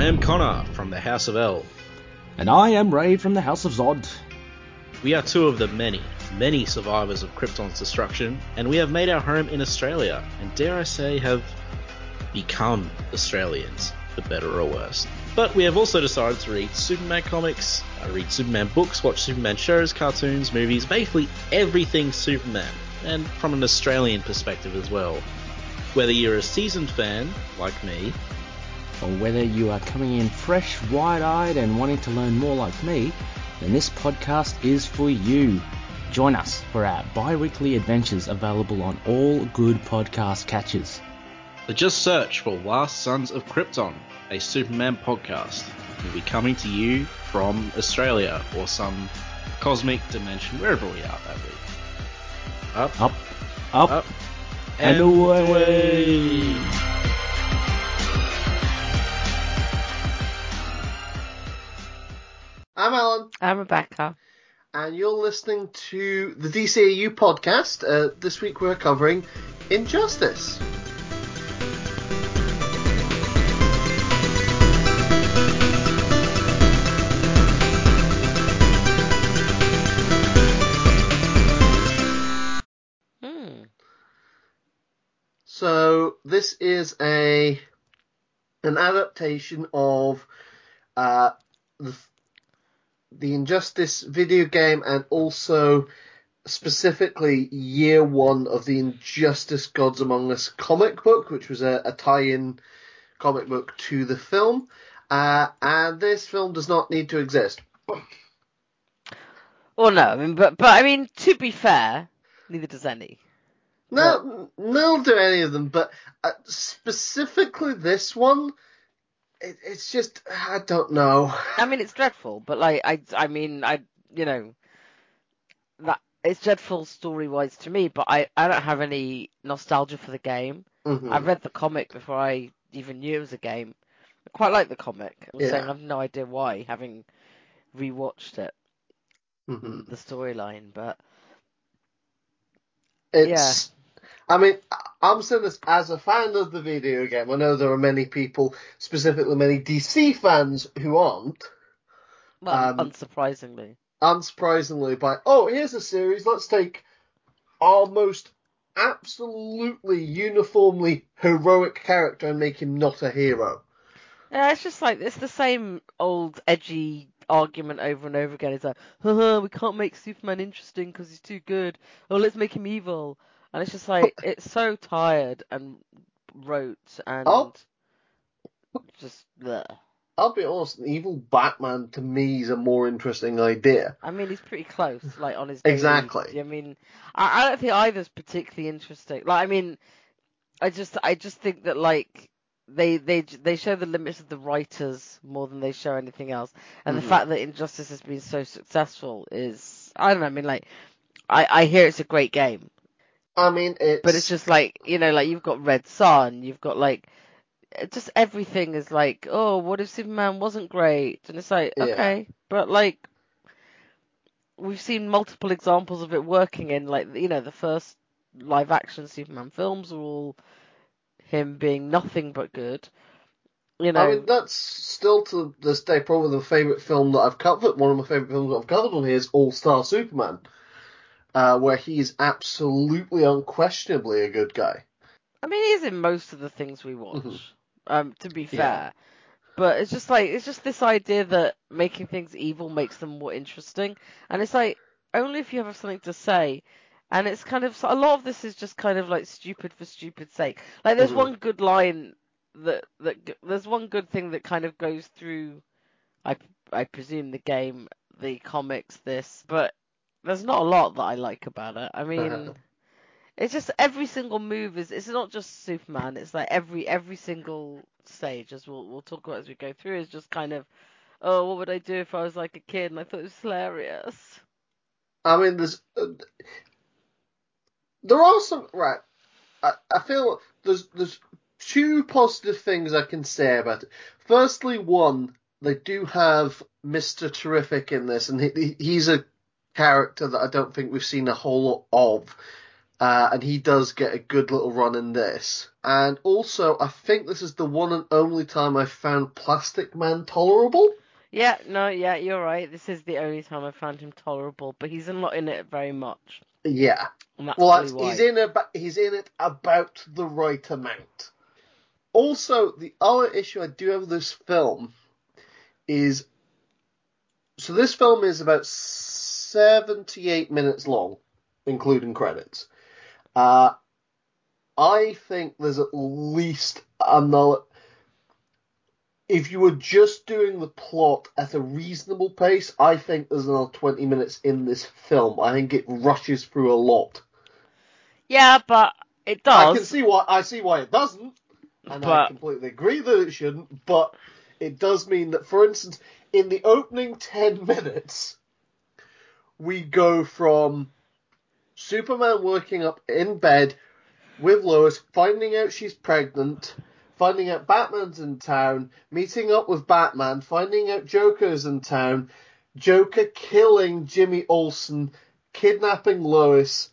am Connor from the House of L. And I am Ray from the House of Zod. We are two of the many, many survivors of Krypton's destruction, and we have made our home in Australia, and dare I say, have become Australians, for better or worse. But we have also decided to read Superman comics, read Superman books, watch Superman shows, cartoons, movies, basically everything Superman, and from an Australian perspective as well. Whether you're a seasoned fan, like me, or whether you are coming in fresh, wide-eyed and wanting to learn more like me, then this podcast is for you. Join us for our bi-weekly adventures available on all good podcast catchers. So just search for Last Sons of Krypton, a Superman podcast. We'll be coming to you from Australia or some cosmic dimension, wherever we are that week. Up, and away. I'm Alan. I'm Rebecca. And you're listening to the DCAU podcast. This week we're covering Injustice. So this is an adaptation of the Injustice video game, and also specifically year one of the Injustice Gods Among Us comic book, which was a tie-in comic book to the film. And this film does not need to exist. Well, no, I mean, but I mean, to be fair, neither does any. No, none do any of them, but specifically this one, it's just, I don't know. I mean, it's dreadful, but like, you know, that it's dreadful story-wise to me, but I don't have any nostalgia for the game. Mm-hmm. I read the comic before I even knew it was a game. I quite like the comic. I'm saying I have no idea why, having rewatched it, the storyline, but it's. Yeah. I mean, I'm saying this as a fan of the video game. I know there are many people, specifically many DC fans, who aren't. Well, unsurprisingly. Here's a series, let's take our most absolutely uniformly heroic character and make him not a hero. Yeah, it's just like, it's the same old edgy argument over and over again. It's like, we can't make Superman interesting because he's too good. Oh, let's make him evil. And it's just like, it's so tired and rote and just bleh. I'll be honest, an evil Batman to me is a more interesting idea. I mean, he's pretty close, like, on his daily. Exactly. I mean, I don't think either's particularly interesting. Like, I mean, I just think that, like, they show the limits of the writers more than they show anything else. And the fact that Injustice has been so successful is, I don't know, I mean, like, I hear it's a great game. I mean, but it's just like, you know, like, you've got Red Son, you've got, like, just everything is like, oh, what if Superman wasn't great? And it's like, okay, but, like, we've seen multiple examples of it working in, like, you know, the first live action Superman films are all him being nothing but good. You know, I mean, that's still to this day probably the favourite film that I've covered. One of my favourite films that I've covered on here is All-Star Superman, where he's absolutely, unquestionably a good guy. I mean, he is in most of the things we watch, to be fair. But it's just like, it's just this idea that making things evil makes them more interesting. And it's like, only if you have something to say. And it's kind of, a lot of this is just kind of like stupid for stupid's sake. Like, there's one good line there's one good thing that kind of goes through, I presume, the game, the comics, this, but there's not a lot that I like about it. I mean, it's just every single move it's not just Superman, it's like every single stage, as we'll talk about as we go through, is just kind of, oh, what would I do if I was like a kid? And I thought it was hilarious. I mean, there are some, right, I feel there's two positive things I can say about it. Firstly, one, they do have Mr. Terrific in this, and he's a character that I don't think we've seen a whole lot of. And he does get a good little run in this. And also, I think this is the one and only time I found Plastic Man tolerable. Yeah, no, yeah, you're right. This is the only time I found him tolerable, but he's not in it very much. Yeah. And that's Well, probably why. he's in it about the right amount. Also, the other issue I do have with this film is... So this film is about 78 minutes long, including credits. I think there's at least another... If you were just doing the plot at a reasonable pace, I think there's another 20 minutes in this film. I think it rushes through a lot. Yeah, but it does. I see why it doesn't, and I completely agree that it shouldn't, but it does mean that, for instance, in the opening 10 minutes, we go from Superman waking up in bed with Lois, finding out she's pregnant, finding out Batman's in town, meeting up with Batman, finding out Joker's in town, Joker killing Jimmy Olsen, kidnapping Lois,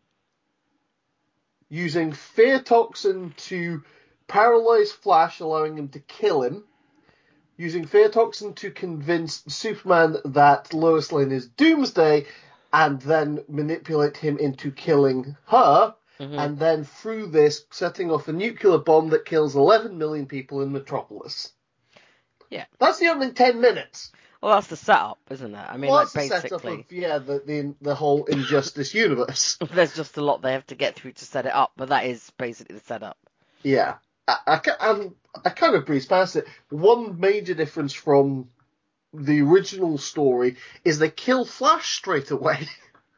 using fear toxin to paralyze Flash, allowing him to kill him, using fear toxin to convince Superman that Lois Lane is Doomsday, and then manipulate him into killing her, and then through this, setting off a nuclear bomb that kills 11 million people in Metropolis. Yeah. That's the opening 10 minutes. Well, that's the setup, isn't it? I mean, Well, like, that's basically. the setup of, the whole Injustice universe. There's just a lot they have to get through to set it up, but that is basically the setup. Yeah. I kind of breeze past it. One major difference from the original story is they kill Flash straight away.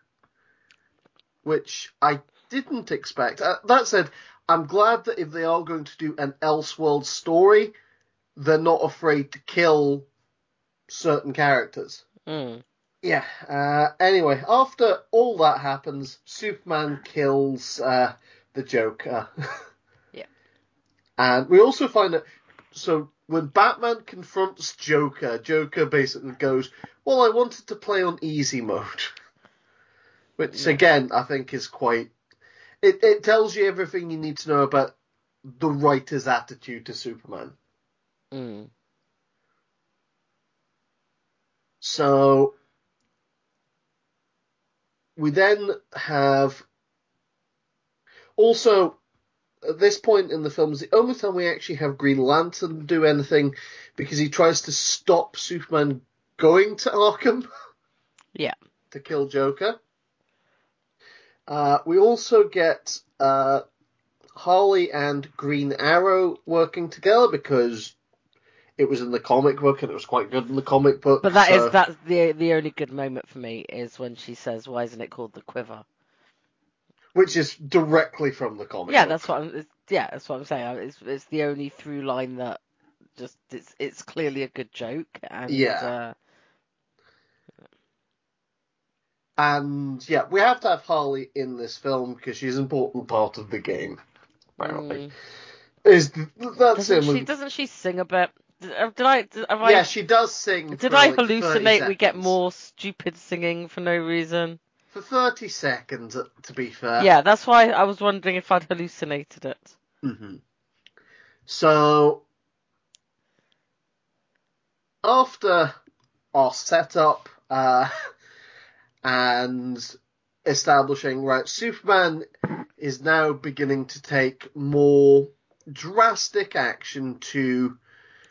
Which I didn't expect. That said, I'm glad that if they are going to do an Elseworld story, they're not afraid to kill certain characters. Yeah. Anyway, after all that happens, Superman kills the Joker. Yeah. And we also find that, so when Batman confronts Joker, Joker basically goes, well, I wanted to play on easy mode. Which, again, I think is quite... It tells you everything you need to know about the writer's attitude to Superman. So, we then have... Also, at this point in the film is the only time we actually have Green Lantern do anything, because he tries to stop Superman going to Arkham. Yeah. To kill Joker. We also get Harley and Green Arrow working together because it was in the comic book and it was quite good in the comic book. But that's the only good moment for me is when she says, "Why isn't it called the Quiver?" Which is directly from the comic book. That's what I'm saying. It's the only through line that just it's clearly a good joke and And we have to have Harley in this film because she's an important part of the game. Apparently, doesn't she sing a bit? She does sing. Did I hallucinate? We get more stupid singing for no reason. For 30 seconds, to be fair. Yeah, that's why I was wondering if I'd hallucinated it. So, after our setup, and establishing, Superman is now beginning to take more drastic action to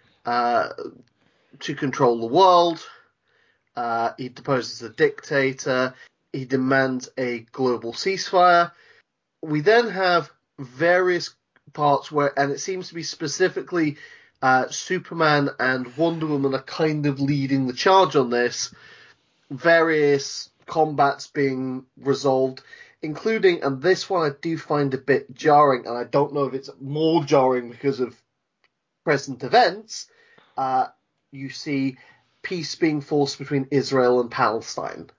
control the world. He deposes the dictator. He demands a global ceasefire. We then have various parts where, and it seems to be specifically Superman and Wonder Woman are kind of leading the charge on this. Various combats being resolved, including, and this one I do find a bit jarring, and I don't know if it's more jarring because of present events, you see peace being forced between Israel and Palestine.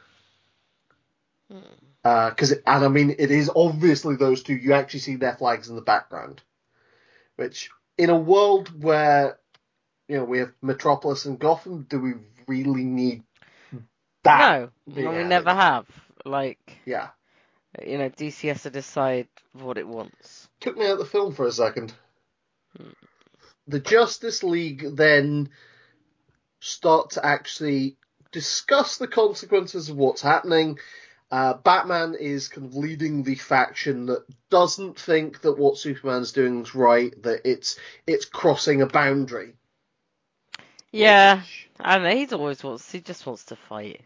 It is obviously those two, you actually see their flags in the background. Which, in a world where, we have Metropolis and Gotham, do we really need that? No, we never have. Yeah. DC has to decide what it wants. Took me out of the film for a second. The Justice League then start to actually discuss the consequences of what's happening. Batman is kind of leading the faction that doesn't think that what Superman's doing is right, that it's crossing a boundary. Yeah, I don't know. He just wants to fight.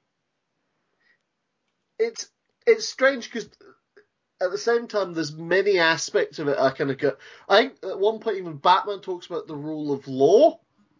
It's strange because at the same time, there's many aspects of it I kind of go. I think at one point even Batman talks about the rule of law,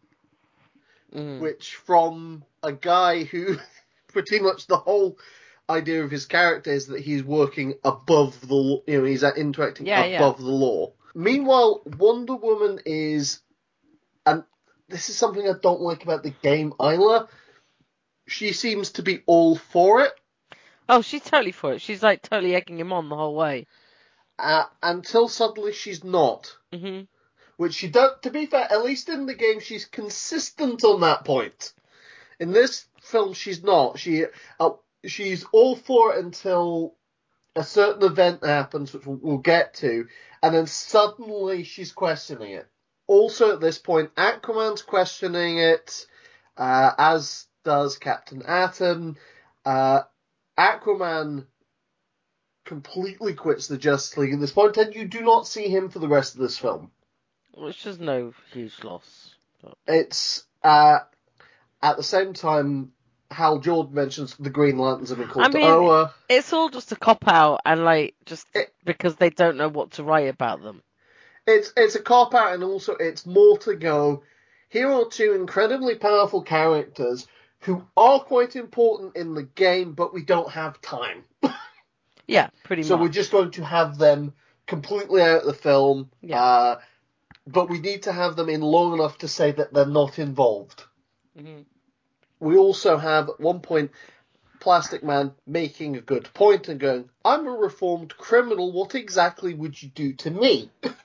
which from a guy who pretty much the whole idea of his character is that he's working above the law, he's interacting above the law. Meanwhile, Wonder Woman is, and this is something I don't like about the game either, she seems to be all for it. Oh, she's totally for it. She's like totally egging him on the whole way. Until suddenly she's not. Mm-hmm. Which she does, to be fair, at least in the game, she's consistent on that point. In this film, she's not. She's all for it until a certain event happens, which we'll get to, and then suddenly she's questioning it. Also, at this point, Aquaman's questioning it, as does Captain Atom. Aquaman completely quits the Justice League at this point, and you do not see him for the rest of this film. Which is no huge loss. But... It's, at the same time, Hal Jordan mentions the Green Lanterns have been called to Oa. It's all just a cop-out, and because they don't know what to write about them. It's a cop-out, and also it's more to go, here are two incredibly powerful characters who are quite important in the game, but we don't have time. Yeah, pretty much. So we're just going to have them completely out of the film. Yeah. But we need to have them in long enough to say that they're not involved. Mm-hmm. We also have, at one point, Plastic Man making a good point and going, I'm a reformed criminal, what exactly would you do to me?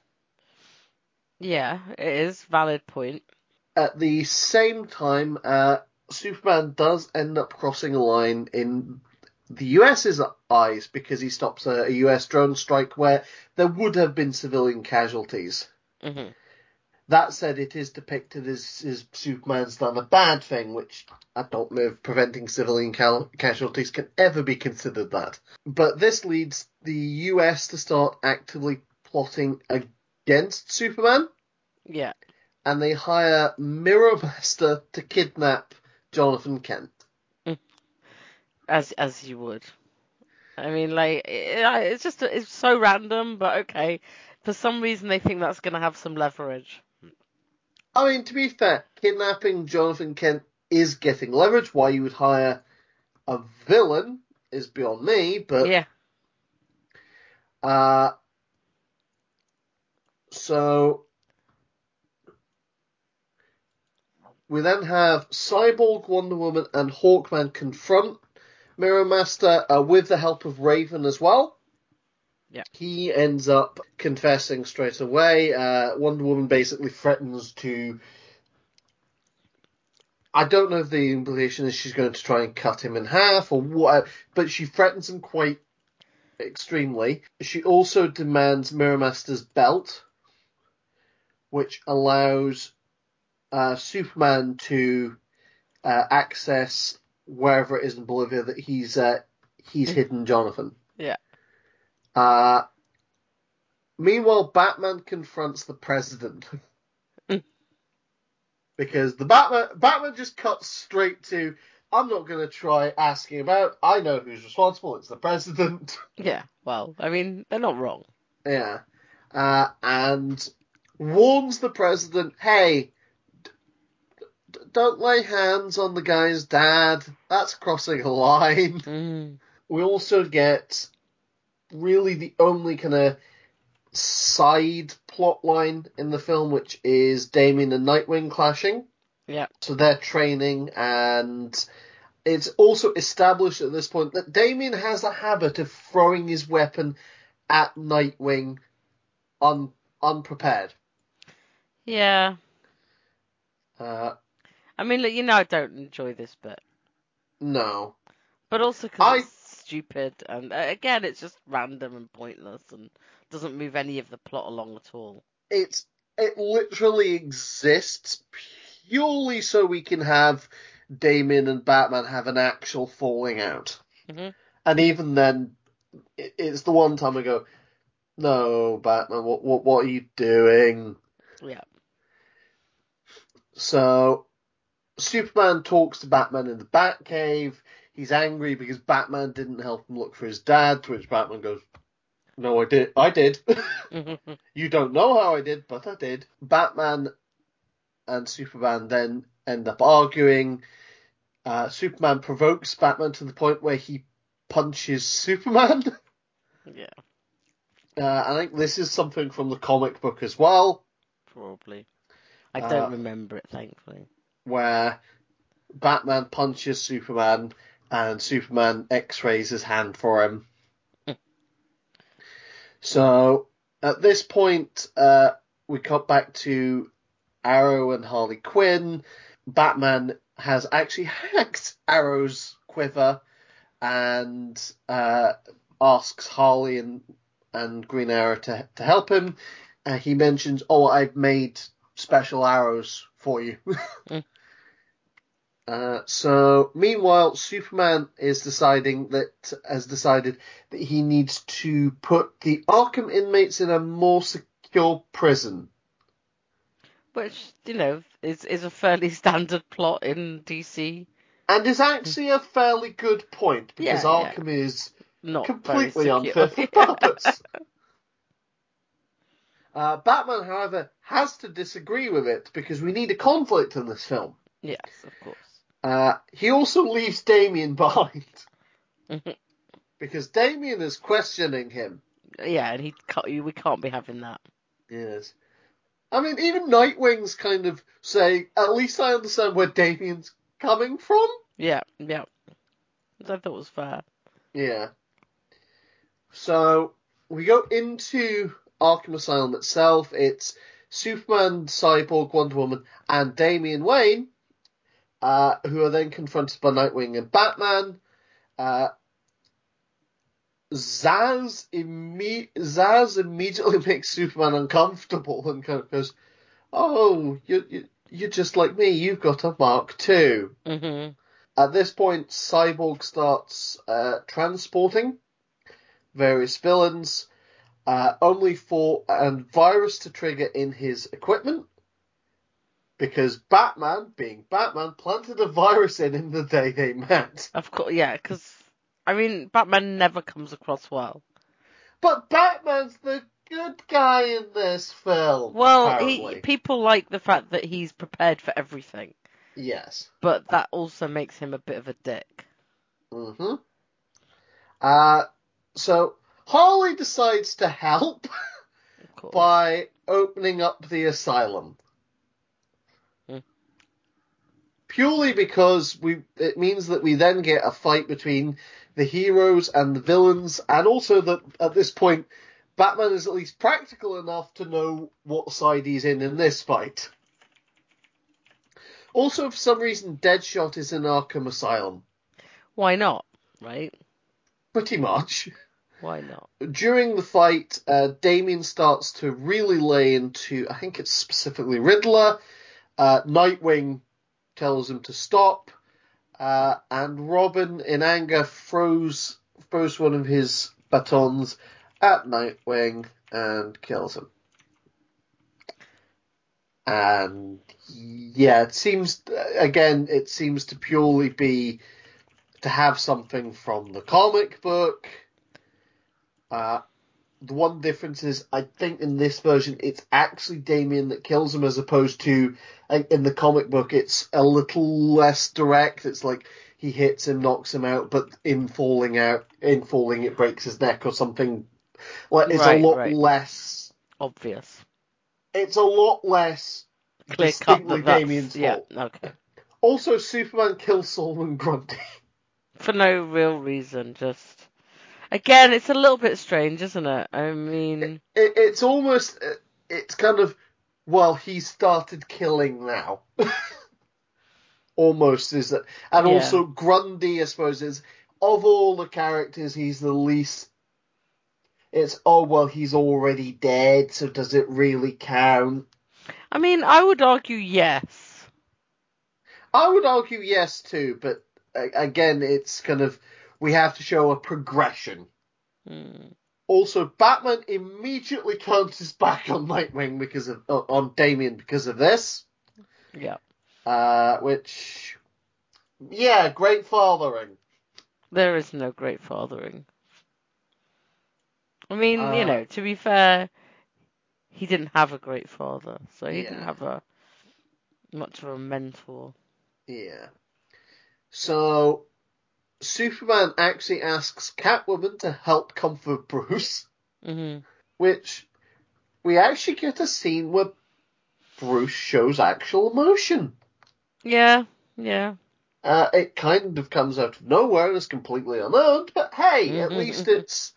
Yeah, it is. Valid point. At the same time, Superman does end up crossing a line in the US's eyes because he stops a US drone strike where there would have been civilian casualties. Mm-hmm. That said, it is depicted as Superman's done a bad thing, which I don't know if preventing civilian casualties can ever be considered that. But this leads the US to start actively plotting against Superman. Yeah. And they hire Mirror Master to kidnap Jonathan Kent. As you would. I mean, it's so random, but okay. For some reason, they think that's going to have some leverage. I mean, to be fair, kidnapping Jonathan Kent is getting leverage. Why you would hire a villain is beyond me, but... Yeah. So... We then have Cyborg, Wonder Woman, and Hawkman confront Mirror Master with the help of Raven as well. Yeah. He ends up confessing straight away. Wonder Woman basically threatens to... I don't know if the implication is she's going to try and cut him in half or what, but she threatens him quite extremely. She also demands Mirror Master's belt, which allows Superman to access wherever it is in Bolivia that he's hidden Jonathan. Yeah. Meanwhile, Batman confronts the president. Because the Batman just cuts straight to, I'm not going to try asking about, I know who's responsible, it's the president. Yeah, well, I mean, they're not wrong. Yeah. And warns the president, hey, don't lay hands on the guy's dad. That's crossing a line. Mm. We also get really the only kind of side plot line in the film, which is Damian and Nightwing clashing. Yeah. So they're training, and it's also established at this point that Damian has a habit of throwing his weapon at Nightwing unprepared. Yeah. I mean, look, I don't enjoy this bit. No. But also because it's stupid, and again, it's just random and pointless, and doesn't move any of the plot along at all. It literally exists purely so we can have Damien and Batman have an actual falling out. Mm-hmm. And even then, it's the one time I go, no, Batman, what are you doing? Yeah. So, Superman talks to Batman in the Batcave. He's angry because Batman didn't help him look for his dad, to which Batman goes, no, I did. You don't know how I did, but I did. Batman and Superman then end up arguing. Superman provokes Batman to the point where he punches Superman. Yeah. I think this is something from the comic book as well. Probably. I don't remember it, thankfully. Where Batman punches Superman and Superman x-rays his hand for him. So, at this point, we cut back to Arrow and Harley Quinn. Batman has actually hacked Arrow's quiver and asks Harley and Green Arrow to help him. He mentions, I've made special arrows for you. So, meanwhile, Superman has decided that he needs to put the Arkham inmates in a more secure prison. Which, is a fairly standard plot in DC. And is actually a fairly good point, because Arkham is not completely very unfit for purpose. Batman, however, has to disagree with it, because we need a conflict in this film. Yes, of course. He also leaves Damien behind. Because Damien is questioning him. Yeah, and we can't be having that. Yes. I mean, even Nightwing's kind of saying, at least I understand where Damien's coming from. Yeah. Which I thought was fair. Yeah. So, we go into Arkham Asylum itself. It's Superman, Cyborg, Wonder Woman, and Damian Wayne, who are then confronted by Nightwing and Batman. Zaz immediately makes Superman uncomfortable and kind of goes, "Oh, you're just like me. You've got a Mark II." Mm-hmm. At this point, Cyborg starts transporting various villains, only for a virus to trigger in his equipment, because Batman, being Batman, planted a virus in the day they met. Of course, yeah, because, Batman never comes across well. But Batman's the good guy in this film, well, apparently. People like the fact that he's prepared for everything. Yes. But that also makes him a bit of a dick. Mm-hmm. So Harley decides to help by opening up the asylum. Purely because it means that we then get a fight between the heroes and the villains, and also that at this point, Batman is at least practical enough to know what side he's in this fight. Also, for some reason, Deadshot is in Arkham Asylum. Why not, right? Pretty much. Why not? During the fight, Damien starts to really lay into, I think it's specifically Riddler. Nightwing tells him to stop, and Robin, in anger, throws one of his batons at Nightwing and kills him. And yeah, it seems to purely be to have something from the comic book. The one difference is, I think in this version, it's actually Damien that kills him, as opposed to, in the comic book, it's a little less direct. It's like he hits him, knocks him out, but in falling, it breaks his neck or something. Well, it's a lot less obvious. It's a lot less clear distinctly cut. Damien's fault. Yeah, okay. Also, Superman kills Solomon Grundy. For no real reason, just... Again, it's a little bit strange, isn't it? It's almost... It's kind of... Well, he started killing now. Almost, is that... And also, Grundy, I suppose, is... of all the characters, he's the least. It's, oh, well, he's already dead, so does it really count? I mean, I would argue yes. I would argue yes too, but again, it's kind of, we have to show a progression. Also, Batman immediately turns his back on Nightwing on Damian because of this. Yeah. Which, yeah, great fathering. There is no great fathering. I mean, to be fair, he didn't have a great father, so he didn't have much of a mentor. Yeah. So, Superman actually asks Catwoman to help comfort Bruce, which we actually get a scene where Bruce shows actual emotion. Yeah. It kind of comes out of nowhere and is completely unearned, but hey, at least it's...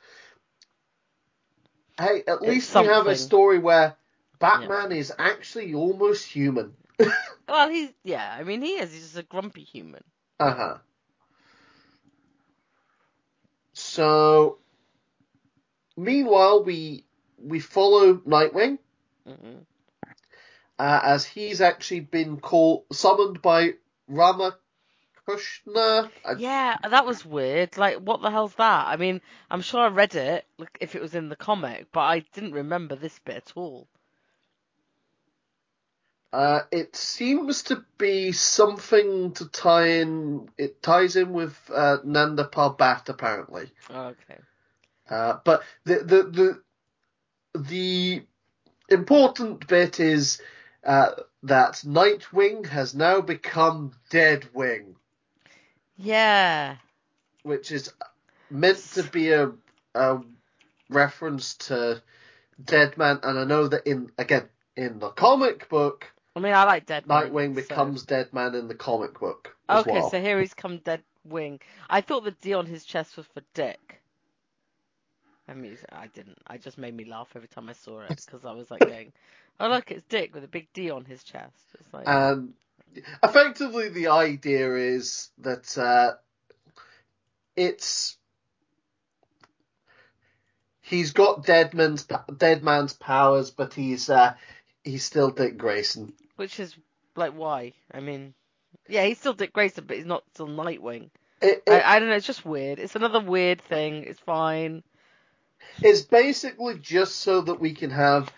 Hey, at least we have a story where Batman is actually almost human. Well, he is. He's just a grumpy human. So, meanwhile, we follow Nightwing, as he's actually been summoned by Ramakrishna. Yeah, that was weird. Like, what the hell's that? I mean, I'm sure I read it, like, if it was in the comic, but I didn't remember this bit at all. It seems to be something to tie in. It ties in with Nanda Parbat, apparently. Oh, okay. But the important bit is that Nightwing has now become Deadwing. Yeah. Which is meant to be a reference to Deadman, and I know that in the comic book, I mean, I like Deadman. Nightwing becomes Deadman in the comic book as okay, well. so here he's come Deadwing. I thought the D on his chest was for Dick. I mean, I didn't. I just made me laugh every time I saw it because I was like going, "Oh look, it's Dick with a big D on his chest." It's like, effectively, the idea is that he's got Deadman's powers, but he's still Dick Grayson. Which is like why? I mean, yeah, he's still Dick Grayson, but he's not still Nightwing. I don't know. It's just weird. It's another weird thing. It's fine. It's basically just so that we can have,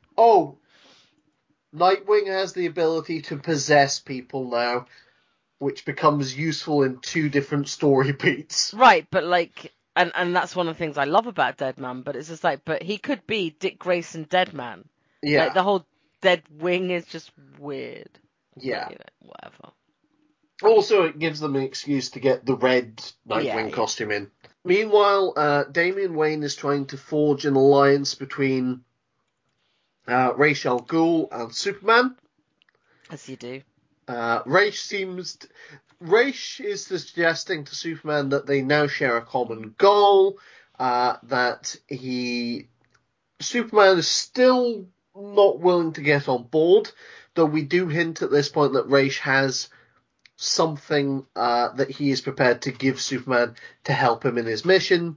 Nightwing has the ability to possess people now, which becomes useful in two different story beats. Right, but like, and that's one of the things I love about Deadman, but it's just like, but he could be Dick Grayson Deadman. Yeah. Like, the whole Deadwing is just weird. Yeah. But, whatever. Also, it gives them an excuse to get the red Nightwing costume in. Meanwhile, Damian Wayne is trying to forge an alliance between Ra's al Ghul and Superman. As you do. Ra's is suggesting to Superman that they now share a common goal, that Superman is still not willing to get on board, though we do hint at this point that Ra's has something that he is prepared to give Superman to help him in his mission.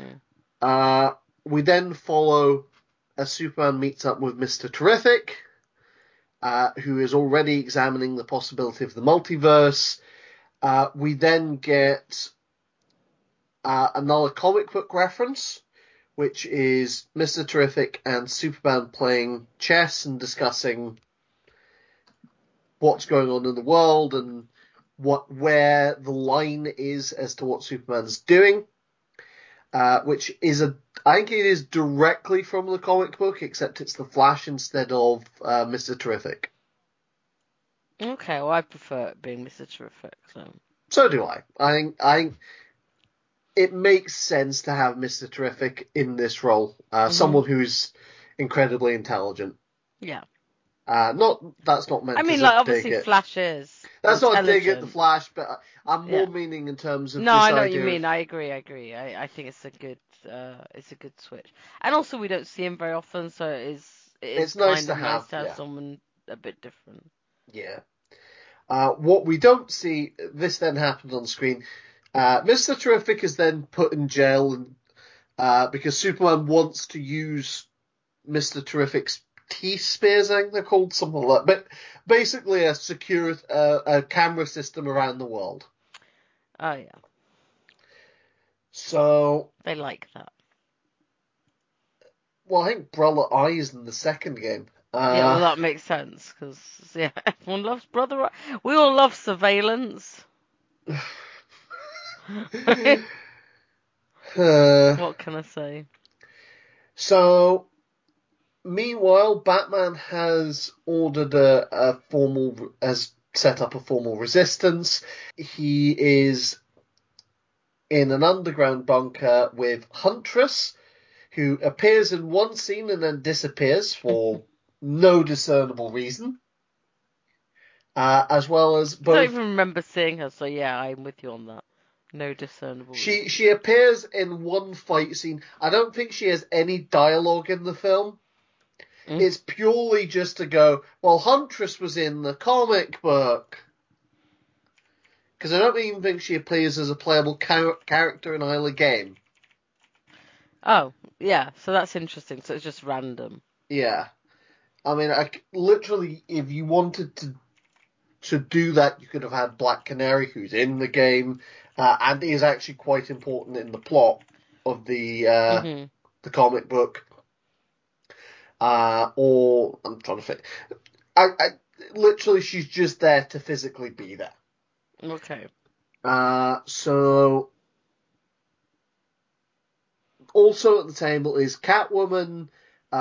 We then follow as Superman meets up with Mr. Terrific, who is already examining the possibility of the multiverse. We then get another comic book reference, which is Mr. Terrific and Superman playing chess and discussing what's going on in the world and where the line is as to what Superman's doing, which is I think it is directly from the comic book, except it's the Flash instead of Mr. Terrific. Okay, well, I prefer it being Mr. Terrific. So do I. I think it makes sense to have Mr. Terrific in this role, someone who's incredibly intelligent. Yeah. That's not meant. I mean, as like, a obviously, dig Flash is. That's not a dig at the Flash, but I'm more meaning in terms of. No, this I know idea what you mean. I agree. I think it's a good switch. And also, we don't see him very often, so it's nice kind of nice to have yeah. someone a bit different. Yeah. What we don't see, this then happens on screen. Mr. Terrific is then put in jail because Superman wants to use Mr. Terrific's T-Spears, I think they're called, something like that. But basically a camera system around the world. Oh, yeah. So... They like that. Well, I think Brother Eye is in the second game. Yeah, well, that makes sense, because, yeah, everyone loves Brother Eye. We all love surveillance. What can I say? So, meanwhile, Batman has has set up a formal resistance. He is in an underground bunker with Huntress, who appears in one scene and then disappears for no discernible reason. As well as both... I don't even remember seeing her, so yeah, I'm with you on that. No discernible reason. She appears in one fight scene. I don't think she has any dialogue in the film. It's purely just to go, well, Huntress was in the comic book. Because I don't even think she appears as a playable character in either game. Oh, yeah, so that's interesting. So it's just random. Yeah. I mean, literally, if you wanted to do that, you could have had Black Canary, who's in the game, and is actually quite important in the plot of the comic book. Or I'm trying to think. Literally, she's just there to physically be there. Okay. So also at the table is Catwoman,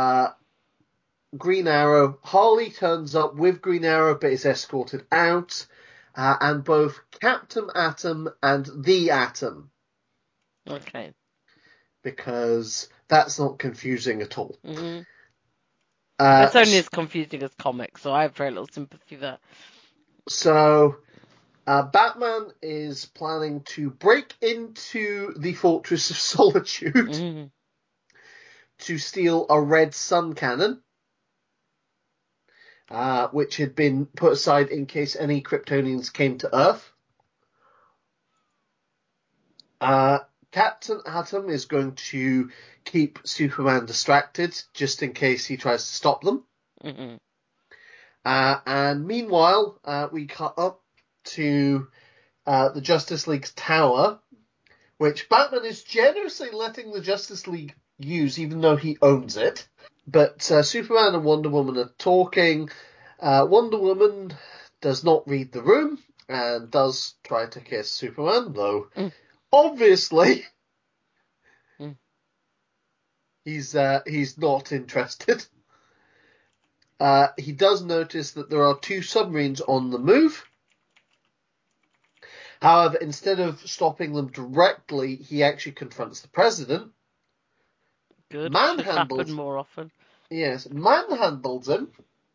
Green Arrow. Harley turns up with Green Arrow, but is escorted out, and both Captain Atom and the Atom. Okay. Because that's not confusing at all. Mm-hmm. It's only as confusing as comics, so I have very little sympathy there. So, Batman is planning to break into the Fortress of Solitude to steal a red sun cannon, which had been put aside in case any Kryptonians came to Earth. Captain Atom is going to keep Superman distracted just in case he tries to stop them. And meanwhile, we cut up to the Justice League's tower, which Batman is generously letting the Justice League use, even though he owns it. But Superman and Wonder Woman are talking. Wonder Woman does not read the room and does try to kiss Superman, though obviously he's not interested. He does notice that there are two submarines on the move. However, instead of stopping them directly, he actually confronts the president. Good. Should happen more often. Yes, manhandles him.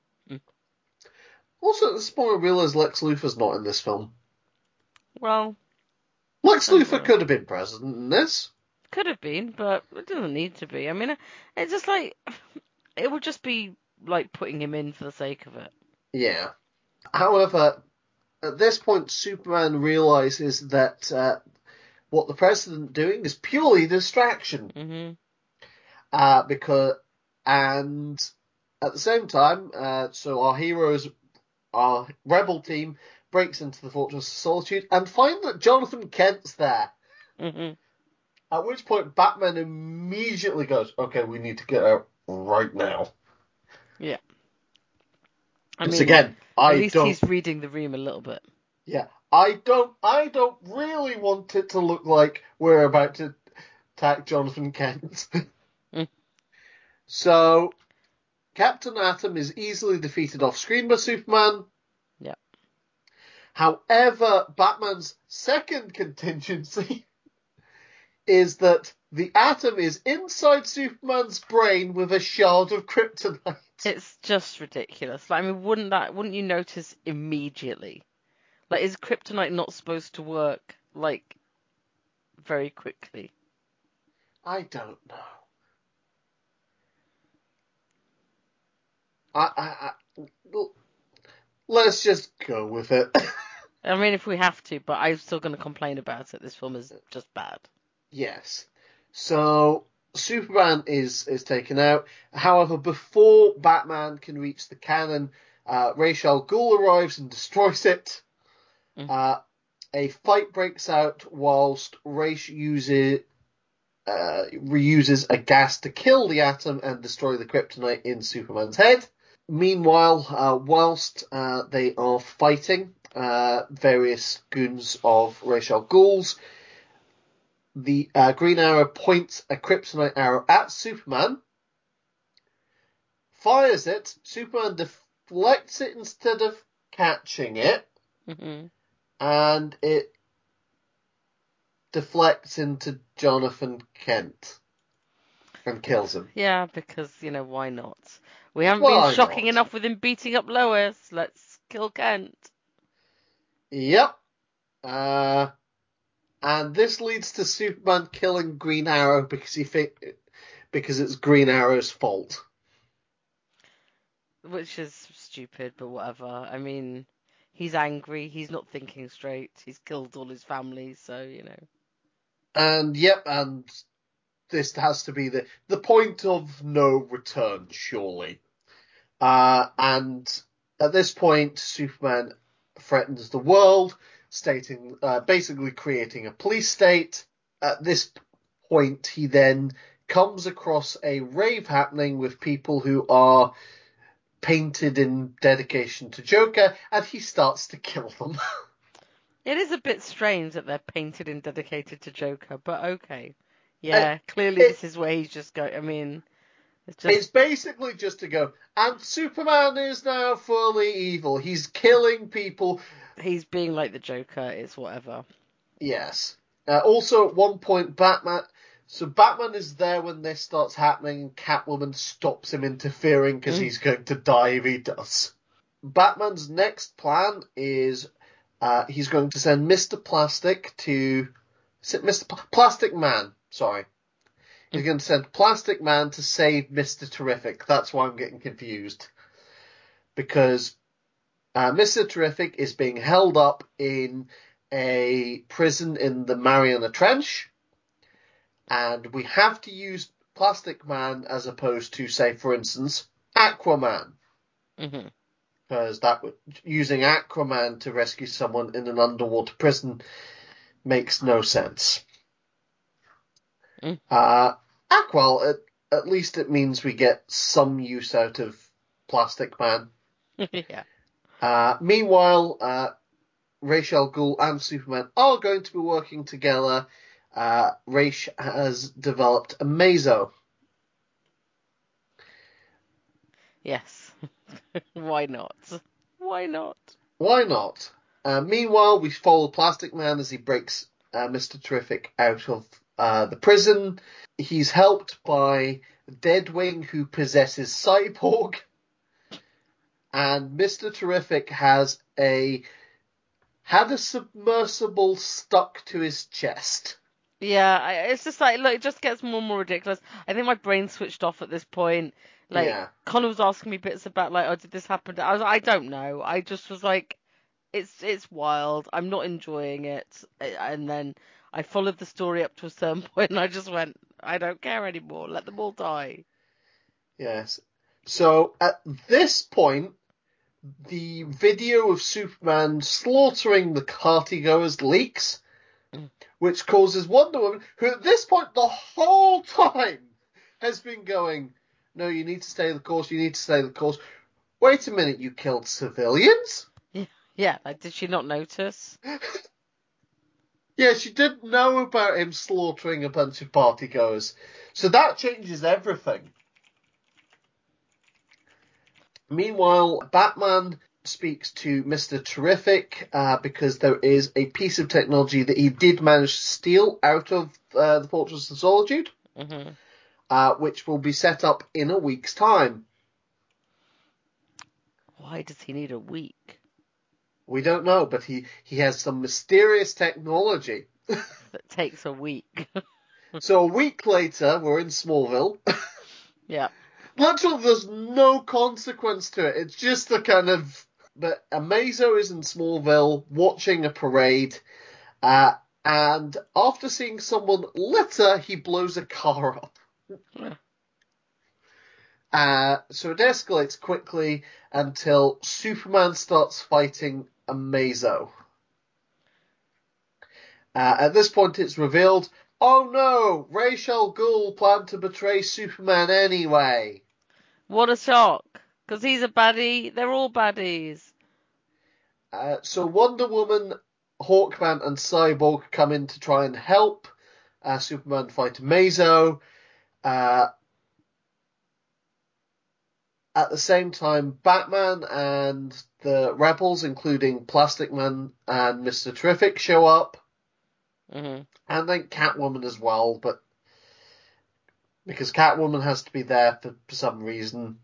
Also, at this point, I realise Lex Luthor's not in this film. Well, Lex Luthor could have been president in this. Could have been, but it doesn't need to be. I mean, it's just like, it would just be like putting him in for the sake of it. Yeah. However, at this point, Superman realises that what the president's doing is purely distraction. Because at the same time, so our rebel team breaks into the Fortress of Solitude and find that Jonathan Kent's there. At which point, Batman immediately goes, "Okay, we need to get out right now." Yeah. I mean, again, at least he's reading the room a little bit. Yeah, I don't really want it to look like we're about to attack Jonathan Kent. So, Captain Atom is easily defeated off screen by Superman. Yeah. However, Batman's second contingency is that the Atom is inside Superman's brain with a shard of kryptonite. It's just ridiculous. Like, I mean, wouldn't you notice immediately? Like, is kryptonite not supposed to work, like, very quickly? I don't know. Let's just go with it. I mean, if we have to, but I'm still going to complain about it. This film is just bad. Yes. So Superman is taken out. However, before Batman can reach the cannon, Ra's al Ghul arrives and destroys it. A fight breaks out whilst Ra's reuses a gas to kill the Atom and destroy the kryptonite in Superman's head. Meanwhile, whilst they are fighting various goons of Ra's al Ghul's, the Green Arrow points a kryptonite arrow at Superman, fires it, Superman deflects it instead of catching it, and it deflects into Jonathan Kent and kills him. Yeah, because, why not? We haven't been shocking enough with him beating up Lois. Let's kill Kent. Yep. And this leads to Superman killing Green Arrow because it's Green Arrow's fault. Which is stupid, but whatever. I mean, he's angry. He's not thinking straight. He's killed all his family, so, And this has to be the point of no return, surely. And at this point, Superman threatens the world, basically creating a police state. At this point, he then comes across a rave happening with people who are painted in dedication to Joker, and he starts to kill them. It is a bit strange that they're painted and dedicated to Joker, but okay. Yeah, clearly this is where he's just going. I mean, it's basically just to go, and Superman is now fully evil. He's killing people. He's being like the Joker. It's whatever. Yes. Also, at one point, Batman is there when this starts happening, and Catwoman stops him interfering because he's going to die if he does. Batman's next plan is he's going to send Mr. Plastic to... Is it Plastic Man? Sorry. He's going to send Plastic Man to save Mr. Terrific. That's why I'm getting confused. Because Mr. Terrific is being held up in a prison in the Mariana Trench. And we have to use Plastic Man as opposed to, say, for instance, Aquaman. Because using Aquaman to rescue someone in an underwater prison makes no sense. Well, at least it means we get some use out of Plastic Man. Yeah. Meanwhile, Ra's al Ghul and Superman are going to be working together. Ra's has developed a mazo. Yes. Why not? Why not? Why not? Meanwhile, we follow Plastic Man as he breaks Mr. Terrific out of the prison. He's helped by Deadwing, who possesses Cyborg. And Mr. Terrific had a submersible stuck to his chest. Yeah, it's just like, look, it just gets more and more ridiculous. I think my brain switched off at this point. Connor was asking me bits about, oh, did this happen? I was like, I don't know. I just was like, it's wild. I'm not enjoying it. And then I followed the story up to a certain point, and I just went, I don't care anymore. Let them all die. Yes. So at this point, the video of Superman slaughtering the partygoers leaks, which causes Wonder Woman, who at this point the whole time has been going, no, you need to stay the course, you need to stay the course. Wait a minute, you killed civilians? Yeah, did she not notice? Yeah, she didn't know about him slaughtering a bunch of partygoers. So that changes everything. Meanwhile, Batman speaks to Mr. Terrific because there is a piece of technology that he did manage to steal out of the Fortress of Solitude, which will be set up in a week's time. Why does he need a week? We don't know, but he has some mysterious technology. That takes a week. So a week later, we're in Smallville. Yeah. Literally, there's no consequence to it. It's just a kind of... But Amazo is in Smallville watching a parade, and after seeing someone litter, he blows a car up. So it escalates quickly until Superman starts fighting Amazo. At this point, it's revealed, oh no, Ra's al Ghul planned to betray Superman anyway. What a shock. Because he's a baddie. They're all baddies. So Wonder Woman, Hawkman, and Cyborg come in to try and help Superman fight Amazo. At the same time, Batman and the rebels, including Plastic Man and Mr. Terrific, show up. Mm-hmm. And then Catwoman as well, but because Catwoman has to be there for some reason.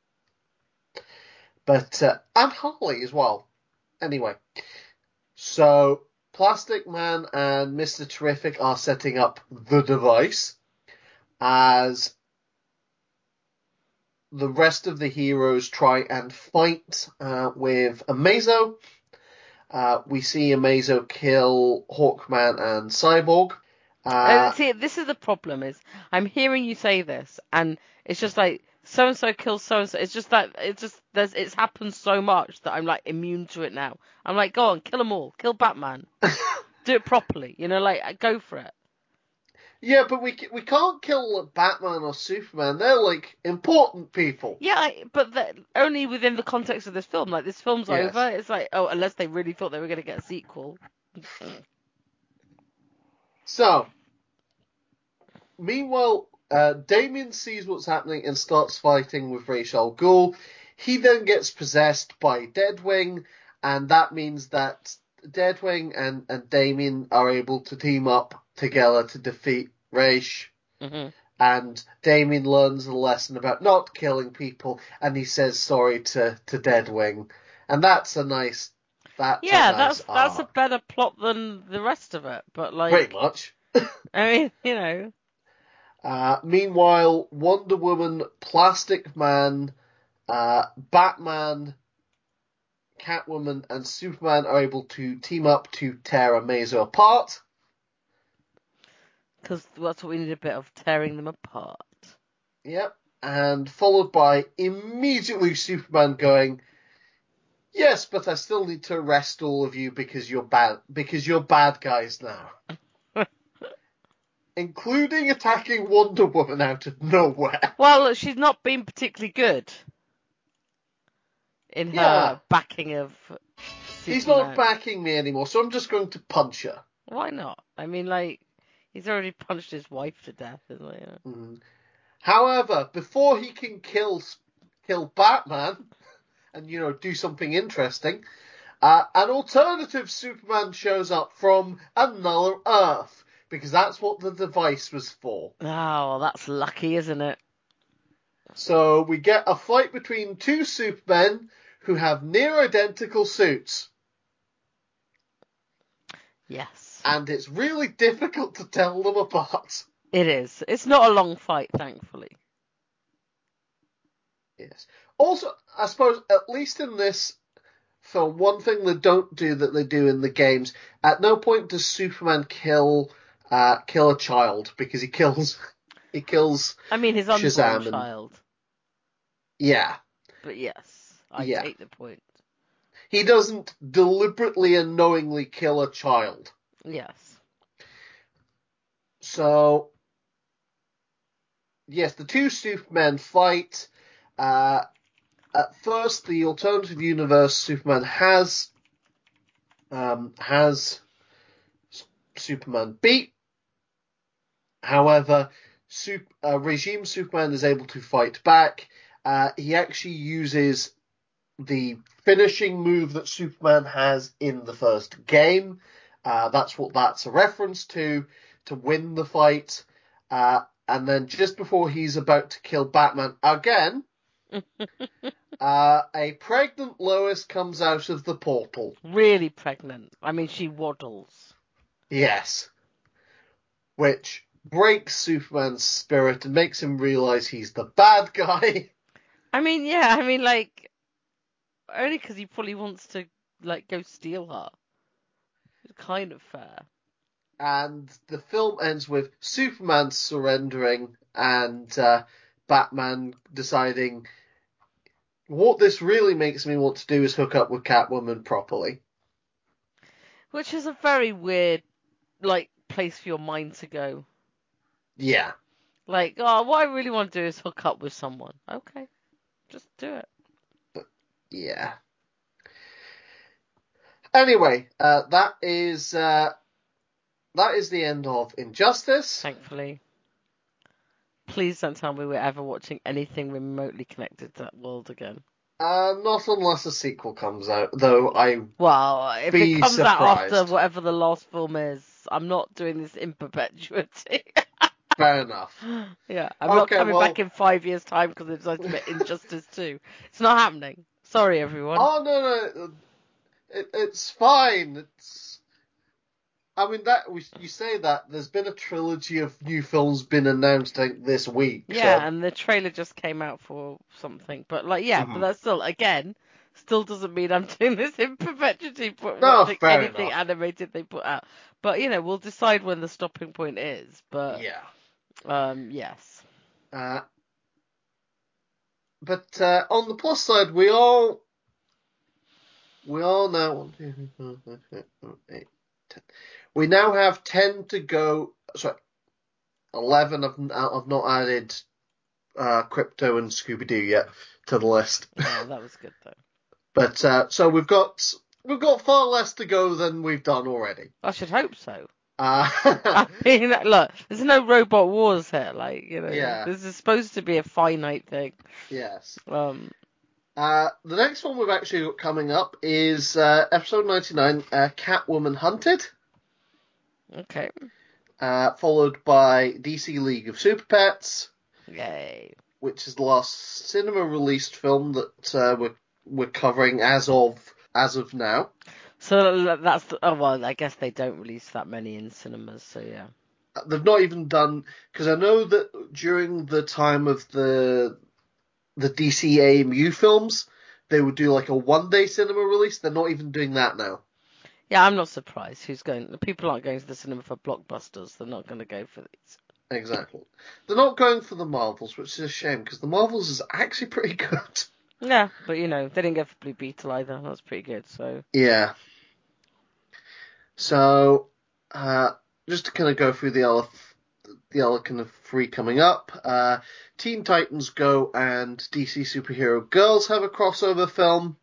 But, and Harley as well. Anyway, so Plastic Man and Mr. Terrific are setting up the device as the rest of the heroes try and fight with Amazo. We see Amazo kill Hawkman and Cyborg. See, this is the problem. Is I'm hearing you say this, and it's just like so and so kills so and so. It's just that it's happened so much that I'm like immune to it now. I'm like, go on, kill them all, kill Batman, do it properly. Like go for it. Yeah, but we can't kill Batman or Superman. They're like important people. Yeah, but only within the context of this film. Like this film's Yes. over. It's like, oh, unless they really thought they were going to get a sequel. So, meanwhile, Damien sees what's happening and starts fighting with Ra's al Ghul. He then gets possessed by Deadwing, and that means that Deadwing and Damien are able to team up together to defeat Ra's. Mm-hmm. And Damien learns a lesson about not killing people, and he says sorry to Deadwing. And that's a nice... That's a better plot than the rest of it, but like... Pretty much. I mean, Meanwhile, Wonder Woman, Plastic Man, Batman, Catwoman, and Superman are able to team up to tear Amazo apart. Because that's what we need, a bit of tearing them apart. Yep. And followed by immediately Superman going, yes, but I still need to arrest all of you because you're bad guys now. Including attacking Wonder Woman out of nowhere. Well, look, she's not been particularly good in her backing of Superman. He's not backing me anymore, so I'm just going to punch her. Why not? I mean, like, he's already punched his wife to death, isn't he? Mm. However, before he can kill Batman and, do something interesting, an alternative Superman shows up from another Earth, because that's what the device was for. Oh, well, that's lucky, isn't it? So we get a fight between two Supermen who have near identical suits. Yes. And it's really difficult to tell them apart. It is. It's not a long fight, thankfully. Yes. Also, I suppose, at least in this film, one thing they don't do that they do in the games, at no point does Superman kill a child, because he kills I mean, his unborn Shazam child. Yeah. But yes, I take the point. He doesn't deliberately and knowingly kill a child. Yes. So, yes, the two Supermen fight. At first, the alternative universe Superman has Superman beat. However, Regime Superman is able to fight back. He actually uses the finishing move that Superman has in the first game. That's what that's a reference to win the fight. And then just before he's about to kill Batman again, a pregnant Lois comes out of the portal. Really pregnant. I mean, she waddles. Yes. Which breaks Superman's spirit and makes him realize he's the bad guy. I mean, yeah, like, only because he probably wants to like go steal her. It's kind of fair. And the film ends with Superman surrendering and Batman deciding what this really makes me want to do is hook up with Catwoman properly. Which is a very weird, like, place for your mind to go. Yeah. Like, oh, what I really want to do is hook up with someone. Okay, just do it. Yeah. Anyway, that is the end of Injustice. Thankfully. Please don't tell me we're ever watching anything remotely connected to that world again. Not unless a sequel comes out, though Well, if be it comes out surprised. after whatever the last film is, I'm not doing this in perpetuity. Fair enough. Yeah, I'm not coming back in 5 years' time because they decide to make Injustice 2. It's not happening. Sorry, everyone. Oh, no. It's fine. I mean, you say that, there's been a trilogy of new films been announced this week. Yeah, so. and the trailer just came out for something. But, like, yeah, but that's still, again, still doesn't mean I'm doing this in perpetuity, watching anything animated they put out. But, you know, we'll decide when the stopping point is. But, yeah. Yes. But on the plus side, we all now 1, 2, 3, 4, 5, 6, 7, 8, 10. We now have 10 to go. Sorry, 11. I've not added Crypto and Scooby Doo yet to the list. Oh, that was good though. But so we've got far less to go than we've done already. I should hope so. I mean, look, there's no Robot Wars here, like, you know. Yeah. This is supposed to be a finite thing. Yes. The next one we've actually got coming up is episode 99, Catwoman Hunted. Okay. Followed by DC League of Super Pets. Yay. Which is the last cinema released film that we're covering as of now. So that's well, I guess they don't release that many in cinemas, so yeah. They've not even done, because I know that during the time of the DC AMU films, they would do like a one-day cinema release. They're not even doing that now. Yeah, I'm not surprised. People aren't going to the cinema for blockbusters. They're not going to go for these. Exactly. They're not going for the Marvels, which is a shame, because the Marvels is actually pretty good. Yeah, but you know, they didn't go for Blue Beetle either. That's pretty good, so. Yeah. So, just to kind of go through the other kind of three coming up, Teen Titans Go and DC Superhero Girls have a crossover film.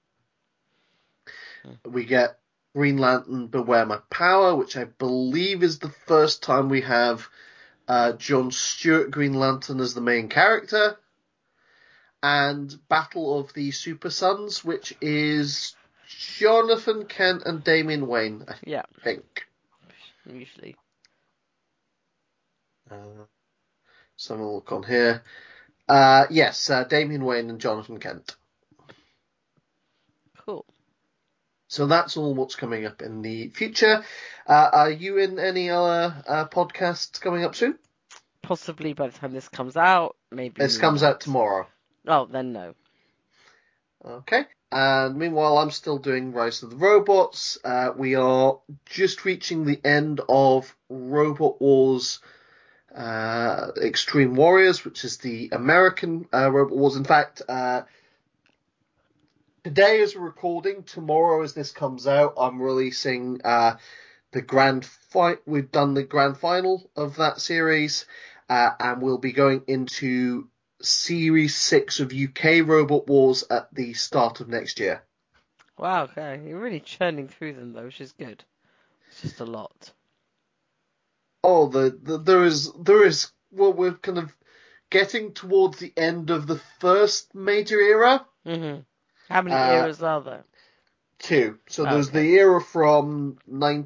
We get Green Lantern Beware My Power, which I believe is the first time we have John Stewart Green Lantern as the main character. And Battle of the Super Sons, which is Jonathan Kent and Damian Wayne, I think. Usually. So we'll look on here. Yes, Damian Wayne and Jonathan Kent. Cool. So that's all what's coming up in the future. Are you in any other podcasts coming up soon? Possibly by the time this comes out, maybe. This comes out tomorrow. Oh, then no. Okay. And meanwhile, I'm still doing Rise of the Robots. We are just reaching the end of Robot Wars Extreme Warriors, which is the American Robot Wars. In fact, today as we're recording, tomorrow as this comes out, I'm releasing the grand fight. We've done the grand final of that series, and we'll be going into Series 6 of UK Robot Wars at the start of next year. Wow, okay. You're really churning through them, though, which is good. It's just a lot. Oh, there is. Well, we're kind of getting towards the end of the first major era. Mm-hmm. How many eras are there? 2. So there's the era from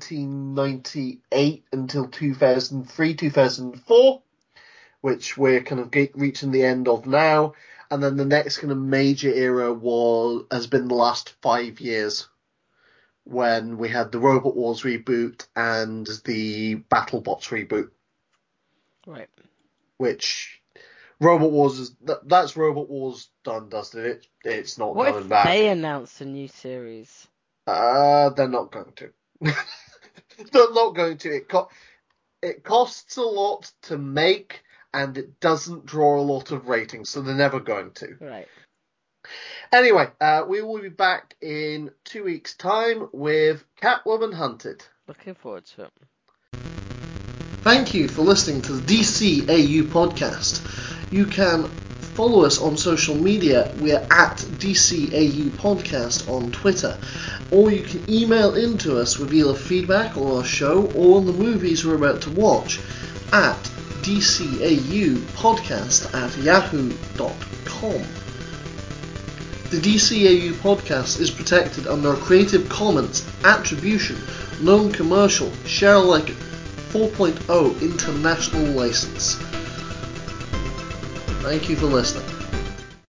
1998 until 2003, 2004, which we're kind of reaching the end of now. And then the next kind of major era has been the last 5 years, when we had the Robot Wars reboot and the BattleBots reboot. Right. Which Robot Wars is that's Robot Wars done, dusted. It's not What coming if back. they announced a new series? They're not going to. They're not going to. It costs a lot to make, and it doesn't draw a lot of ratings, so they're never going to. Right. Anyway, we will be back in 2 weeks' time with Catwoman Hunted. Looking forward to it. Thank you for listening to the DCAU podcast. You can follow us on social media. We're at DCAU Podcast on Twitter. Or you can email into us with either feedback on our show or on the movies we're about to watch at dcaupodcast@yahoo.com. The DCAU podcast is protected under a Creative Commons Attribution, Non-Commercial, Share Alike 4.0 international license. Thank you for listening.